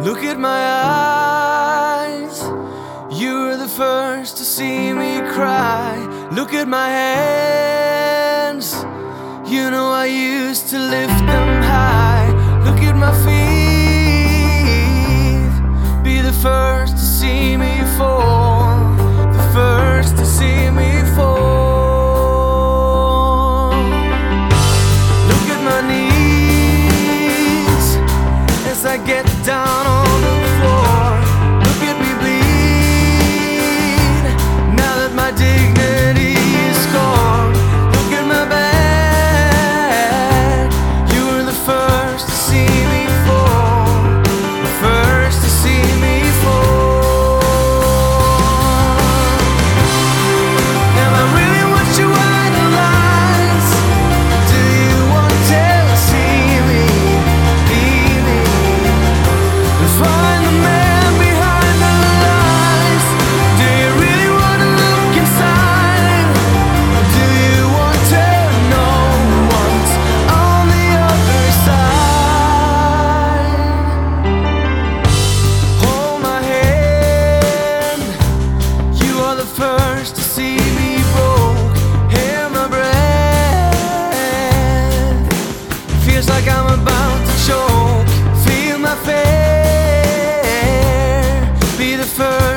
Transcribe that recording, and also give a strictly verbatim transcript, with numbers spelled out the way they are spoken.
Look at my eyes, you were the first to see me cry. Look at my hands, you know I used to lift them high. Look at my feet, be the first to see me fall, the first to see me fall. Look at my knees as I get down on the floor. Look at me bleed now that my dignity is gone. Look at my back, you were the first to see me fall, the first to see me fall. Am I really what you idolize? Do you want to see me, be me, and find the man behind the lies? Do you really want to look inside? Or do you want to know what's on the other side? Hold my hand, you are the first to see me broke. Hear my breath, feels like I'm about to choke. Feel my fear, be the first